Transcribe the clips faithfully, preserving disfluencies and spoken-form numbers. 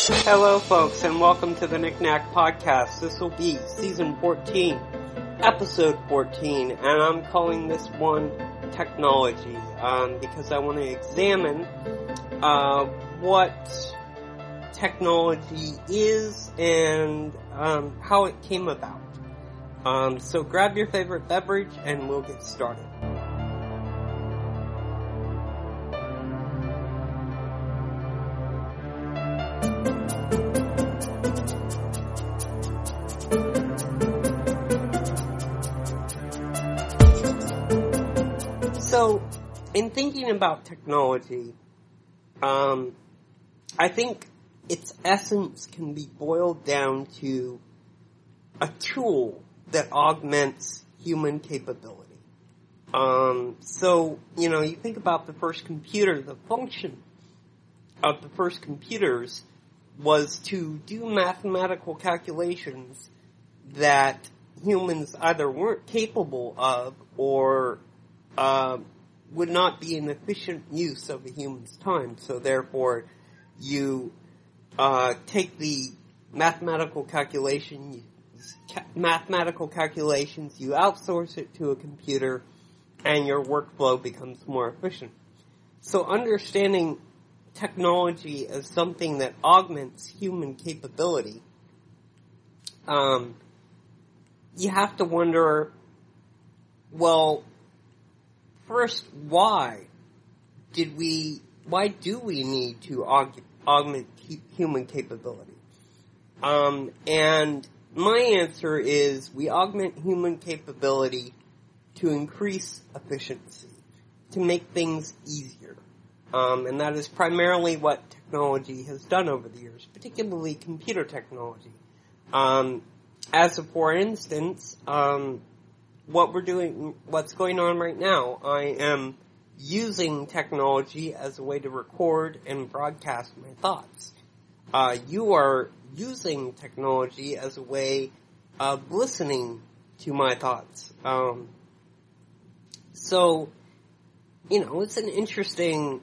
Hello folks, and welcome to the Knick-Knack Podcast. This will be season fourteen, episode fourteen, and I'm calling this one technology, um, because I want to examine, uh, what technology is and, um, how it came about. Um, so grab your favorite beverage and we'll get started. So, in thinking about technology, um, I think its essence can be boiled down to a tool that augments human capability. Um, so, you know, you think about the first computer, the function of the first computers was to do mathematical calculations that humans either weren't capable of or Uh, would not be an efficient use of a human's time. So therefore, you uh, take the mathematical calculation, ca- mathematical calculations, you outsource it to a computer, and your workflow becomes more efficient. So understanding technology as something that augments human capability, um, you have to wonder, well, first, why did we, why do we need to aug- augment human capability? Um, and my answer is we augment human capability to increase efficiency, to make things easier. Um, and that is primarily what technology has done over the years, particularly computer technology. Um, as a for instance, um, what we're doing, what's going on right now, I am using technology as a way to record and broadcast my thoughts. Uh, you are using technology as a way of listening to my thoughts. Um, so, you know, it's an interesting,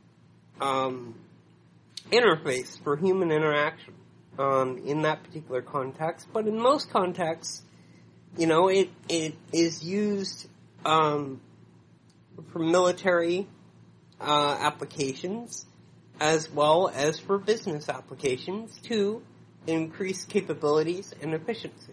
um, interface for human interaction, um, in that particular context, but in most contexts, You know, it, it is used, um, for military, uh, applications, as well as for business applications to increase capabilities and efficiency.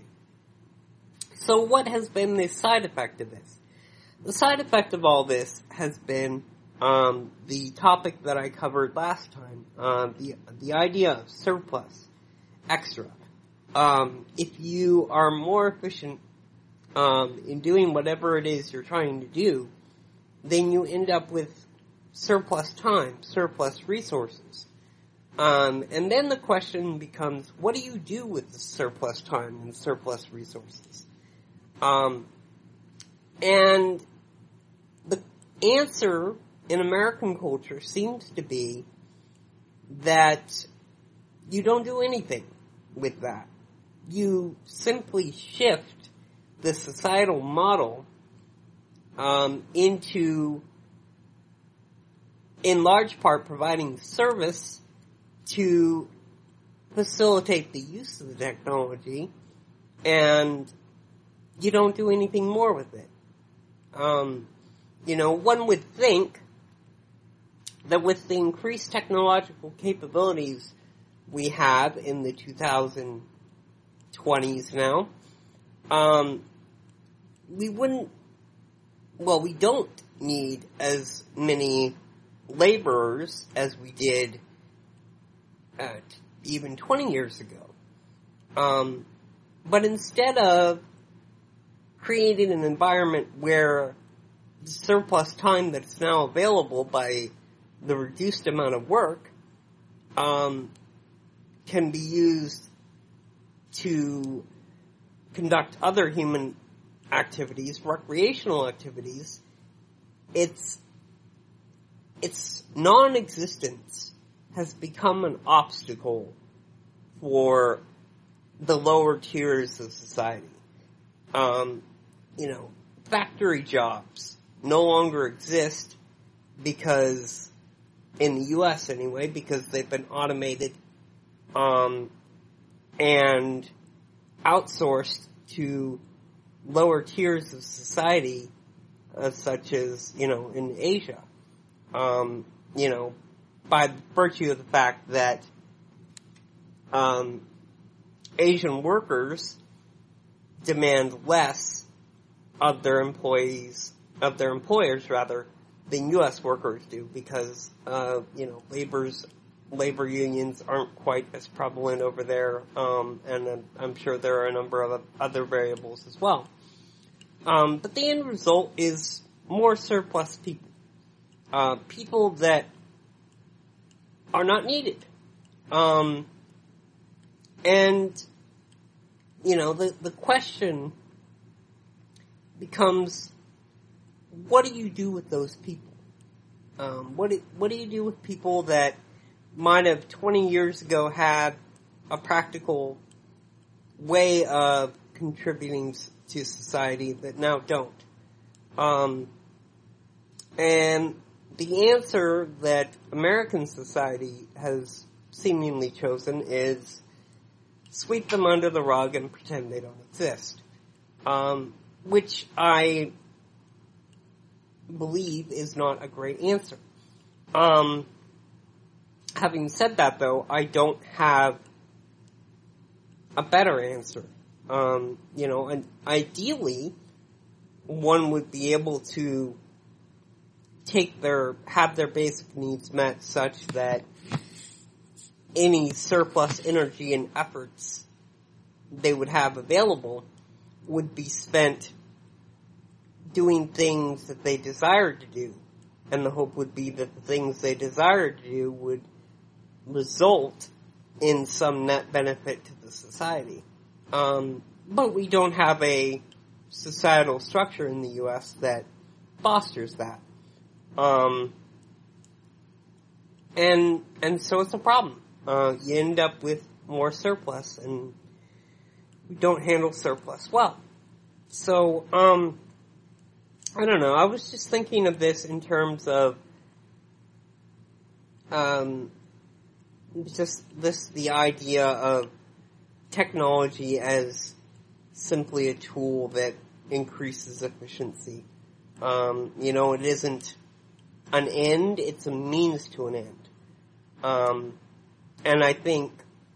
So what has been the side effect of this? The side effect of all this has been, um, the topic that I covered last time, uh, the, the idea of surplus, extra. Um, if you are more efficient Um, in doing whatever it is you're trying to do, then you end up with surplus time, surplus resources. Um, and then the question becomes, what do you do with the surplus time and surplus resources? Um, and the answer in American culture seems to be that you don't do anything with that. You simply shift the societal model um, into, in large part, providing service to facilitate the use of the technology, and you don't do anything more with it. Um, you know, one would think that with the increased technological capabilities we have in the two thousand twenties now, um, we wouldn't, well, we don't need as many laborers as we did uh, even twenty years ago. Um, but instead of creating an environment where the surplus time that's now available by the reduced amount of work um, can be used to conduct other human activities, recreational activities, its its non-existence has become an obstacle for the lower tiers of society. Um, you know, factory jobs no longer exist because, in the U S anyway, because they've been automated um, and outsourced to lower tiers of society, uh, such as, you know, in Asia. Um, you know, by virtue of the fact that um, Asian workers demand less of their employees, of their employers rather, than U S workers do, because uh, you know, labor's labor unions aren't quite as prevalent over there, um, and I'm, I'm sure there are a number of other variables as well. Um, but the end result is more surplus people. Uh, people that are not needed. Um, and, you know, the, the question becomes, what do you do with those people? Um, what do, what do you do with people that might have twenty years ago had a practical way of contributing to society that now don't? Um, and the answer that American society has seemingly chosen is sweep them under the rug and pretend they don't exist. Um, which I believe is not a great answer. Um, having said that, though, I don't have a better answer. Um, you know, and ideally, one would be able to take their, have their basic needs met such that any surplus energy and efforts they would have available would be spent doing things that they desired to do. And the hope would be that the things they desired to do would result in some net benefit to the society. Um, but we don't have a societal structure in the U S that fosters that. Um, and, and so it's a problem. Uh, you end up with more surplus, and we don't handle surplus well. So, um, I don't know, I was just thinking of this in terms of, um, just this, the idea of technology as simply a tool that increases efficiency. Um, you know, it isn't an end, it's a means to an end. Um, and I think,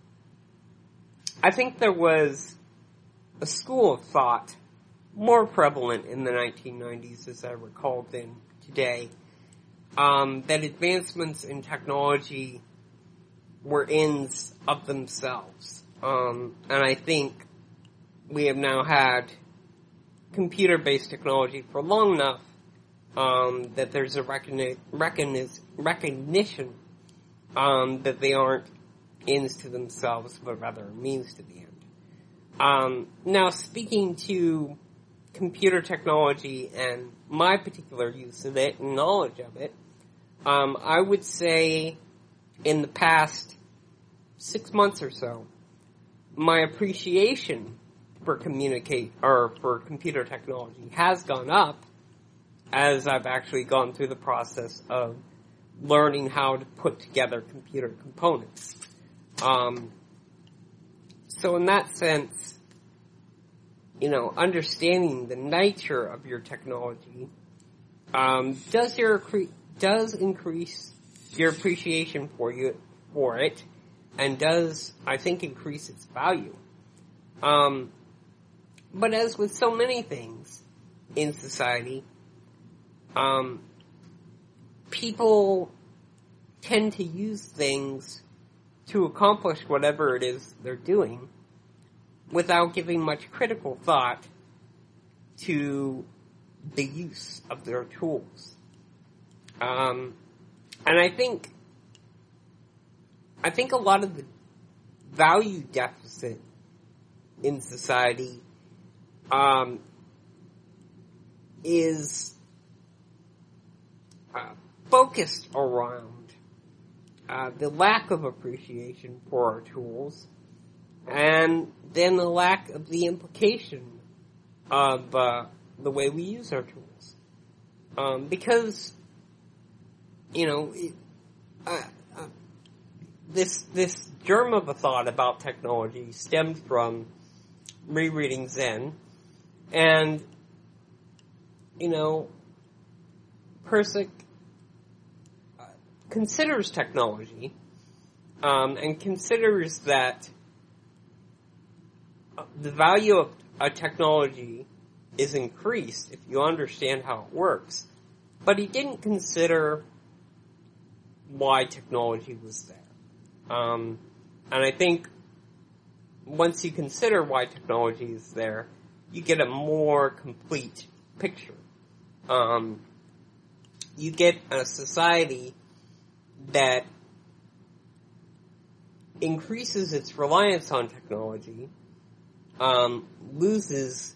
I think there was a school of thought more prevalent in the nineteen nineties, as I recall, than today, um, that advancements in technology were ends of themselves. Um, and I think we have now had computer-based technology for long enough um, that there's a recogni- recogniz- recognition um, that they aren't ends to themselves, but rather a means to the end. Um, now, speaking to computer technology and my particular use of it and knowledge of it, um, I would say in the past six months or so, my appreciation for communicate or for computer technology has gone up as I've actually gone through the process of learning how to put together computer components. Um, so in that sense, you know, understanding the nature of your technology um, does your does increase your appreciation for you for it, and does, I think, increase its value. Um, but as with so many things in society, um, people tend to use things to accomplish whatever it is they're doing without giving much critical thought to the use of their tools. Um, and I think, I think a lot of the value deficit in society, um, is, uh, focused around, uh, the lack of appreciation for our tools, and then the lack of the implication of, uh, the way we use our tools. Um, because, you know, it, uh, uh, this this germ of a thought about technology stemmed from rereading Zen, and, you know, Pirsig considers technology, um, and considers that the value of a technology is increased if you understand how it works, but he didn't consider why technology was there. Um, and I think once you consider why technology is there, you get a more complete picture. Um, you get a society that increases its reliance on technology, um, loses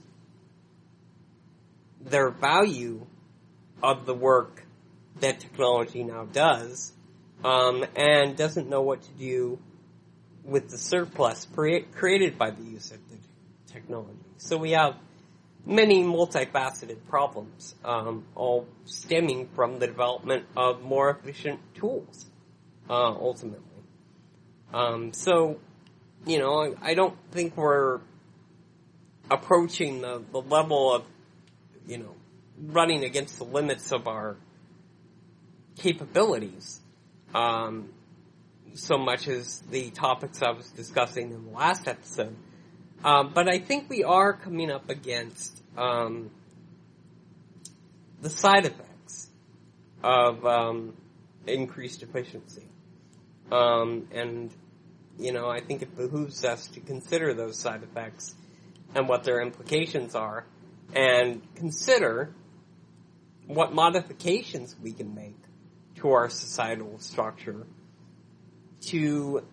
their value of the work that technology now does, um, and doesn't know what to do with the surplus pre- created by the use of the technology. So we have many multifaceted problems, um, all stemming from the development of more efficient tools, uh, ultimately. Um, so, you know, I, I don't think we're approaching the, the level of, you know, running against the limits of our capabilities, um, so much as the topics I was discussing in the last episode. Um, but I think we are coming up against um, the side effects of um, increased efficiency. Um, and, you know, I think it behooves us to consider those side effects and what their implications are, and consider what modifications we can make to our societal structure to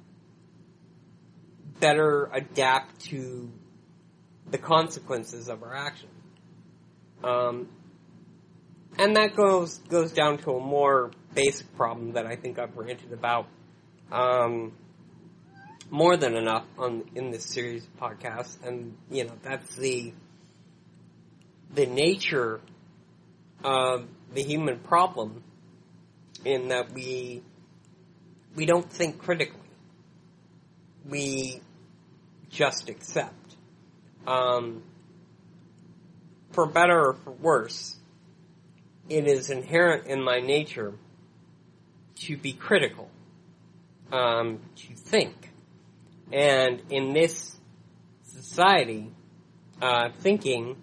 better adapt to the consequences of our action. Um, and that goes goes down to a more basic problem that I think I've ranted about um, more than enough on in this series of podcasts, and you know that's the the nature of the human problem, in that we we don't think critically. We just accept. Um, for better or for worse, it is inherent in my nature to be critical, um, to think. And in this society, uh, thinking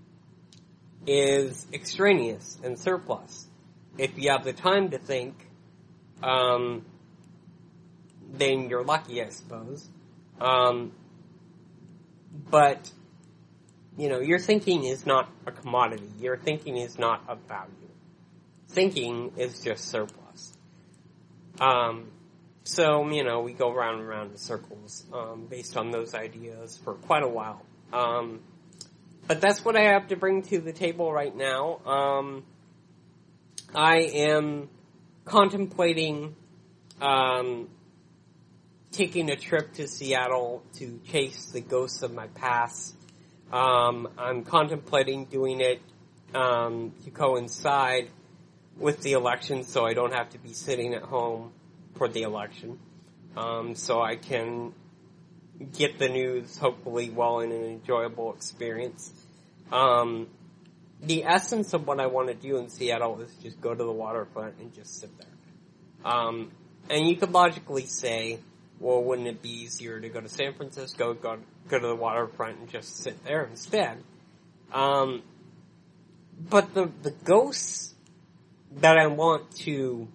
is extraneous and surplus. If you have the time to think, um, then you're lucky, I suppose. Um, but, you know, your thinking is not a commodity. Your thinking is not of value. Thinking is just surplus. Um, so, you know, we go round and round in circles, um, based on those ideas for quite a while. Um, but that's what I have to bring to the table right now. Um, I am contemplating, um, taking a trip to Seattle to chase the ghosts of my past. Um, I'm contemplating doing it um, to coincide with the election, so I don't have to be sitting at home for the election. Um, so I can get the news, hopefully, while in an enjoyable experience. Um, the essence of what I want to do in Seattle is just go to the waterfront and just sit there. Um, and you could logically say, well, wouldn't it be easier to go to San Francisco, go go to the waterfront, and just sit there instead? Um, but the the ghosts that I want to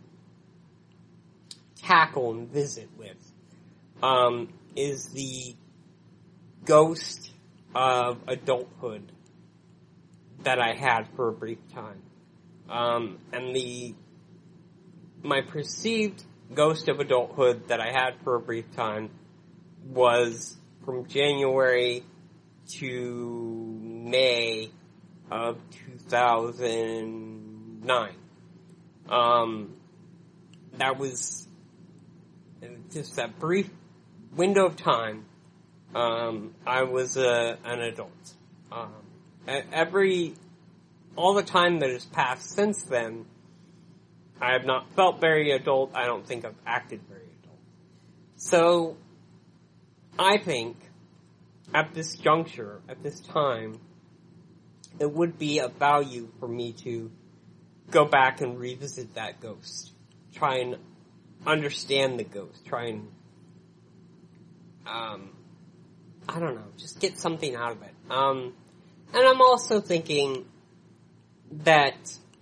tackle and visit with um, is the ghost of adulthood that I had for a brief time, um, and the my perceived ghost of adulthood that I had for a brief time was from January to May of two thousand nine. Um, that was just that brief window of time. Um, I was a, an adult. Um, every, all the time that has passed since then, I have not felt very adult. I don't think I've acted very adult. So, I think, at this juncture, at this time, it would be of value for me to go back and revisit that ghost. Try and understand the ghost. Try and, um, I don't know, just get something out of it. Um, and I'm also thinking that,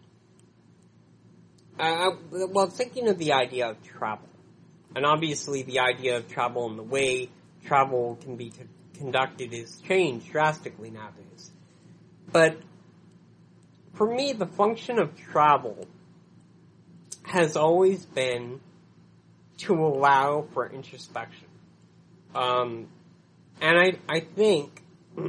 uh, well, thinking of the idea of travel. And obviously the idea of travel and the way travel can be t- conducted is changed drastically nowadays. But for me, the function of travel has always been to allow for introspection. Um, and I, I think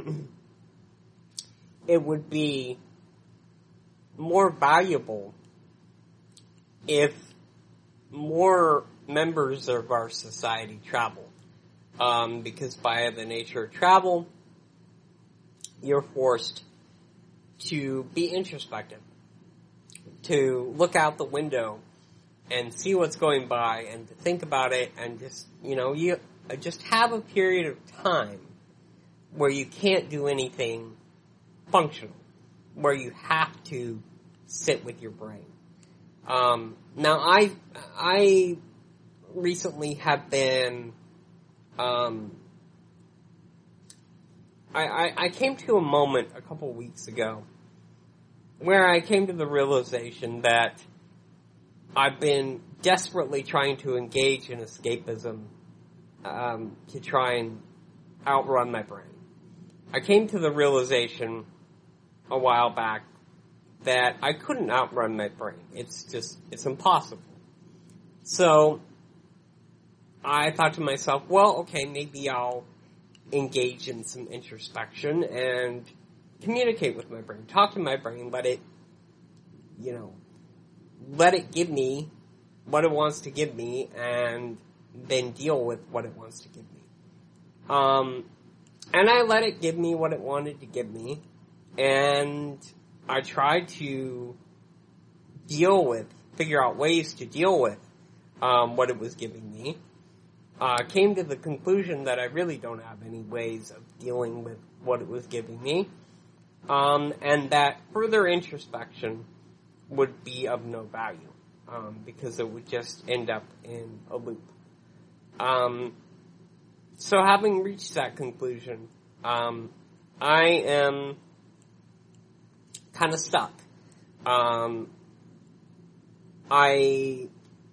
it would be more valuable if more members of our society travel. Um, because by the nature of travel, you're forced to be introspective, to look out the window and see what's going by and to think about it and just, you know, you just have a period of time where you can't do anything functional, where you have to sit with your brain. Um, now I, I recently have been, um, I, I, I came to a moment a couple weeks ago where I came to the realization that I've been desperately trying to engage in escapism, um, to try and outrun my brain. I came to the realization a while back that I couldn't outrun my brain. It's just, it's impossible. So, I thought to myself, well, okay, maybe I'll engage in some introspection and communicate with my brain, talk to my brain, let it, you know, let it give me what it wants to give me and then deal with what it wants to give me. Um, and I let it give me what it wanted to give me, and I tried to deal with, figure out ways to deal with, um, what it was giving me. Uh, came to the conclusion that I really don't have any ways of dealing with what it was giving me, um, and that further introspection would be of no value, um, because it would just end up in a loop. Um, so having reached that conclusion, um, I am kind of stuck. Um, I...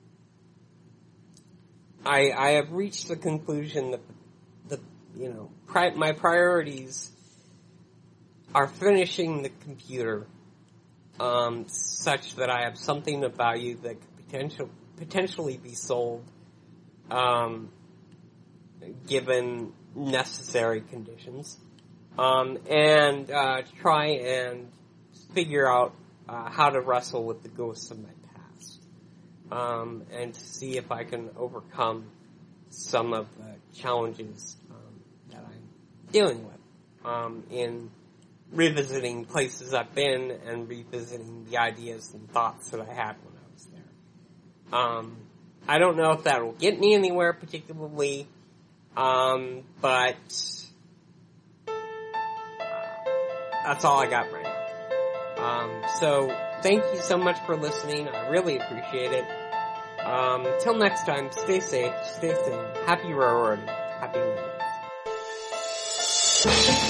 I, I have reached the conclusion that the, the you know, pri- my priorities are finishing the computer, um, such that I have something of value that could potential, potentially be sold, um, given necessary conditions, um, and, uh, try and figure out, uh, how to wrestle with the ghosts of my past. Um, and to see if I can overcome some of the challenges um, that I'm dealing with um, in revisiting places I've been and revisiting the ideas and thoughts that I had when I was there. Um, I don't know if that will get me anywhere particularly, um, but uh, that's all I got right now. Um, so thank you so much for listening. I really appreciate it. Um, till next time, stay safe, stay sane, happy railroading, happy living.